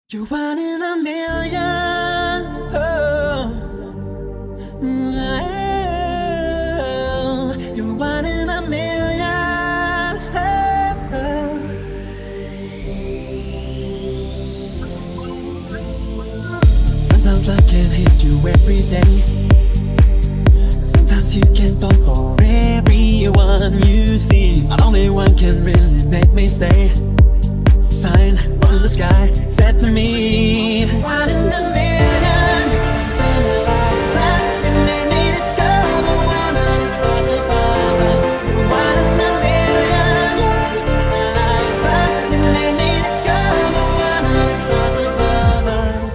You're one in a million. Oh. Oh. You're one in a million. Oh. Sometimes love can hit you every day. Sometimes you can fall for everyone you see, but only one can really make me stay. Sign from the sky said to me, one in a million. Something like that. It made me discover one of the stars above us. One in a million. Something like that. It made me discover one of the stars above us.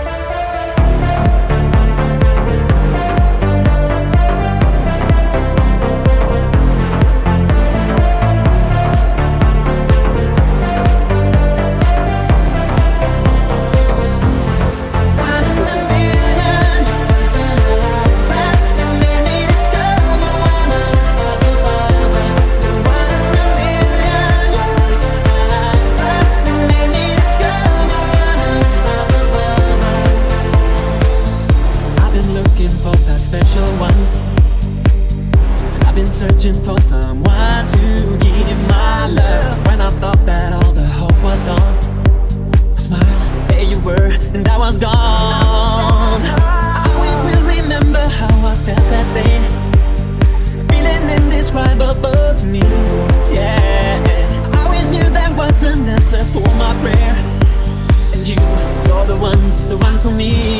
Special one. I've been searching for someone to give my love. When I thought that all the hope was gone, I smiled, there you were, and I was gone. I will remember how I felt that day, feeling indescribable to me. Yeah, I always knew that was an answer for my prayer, and you're the one for me.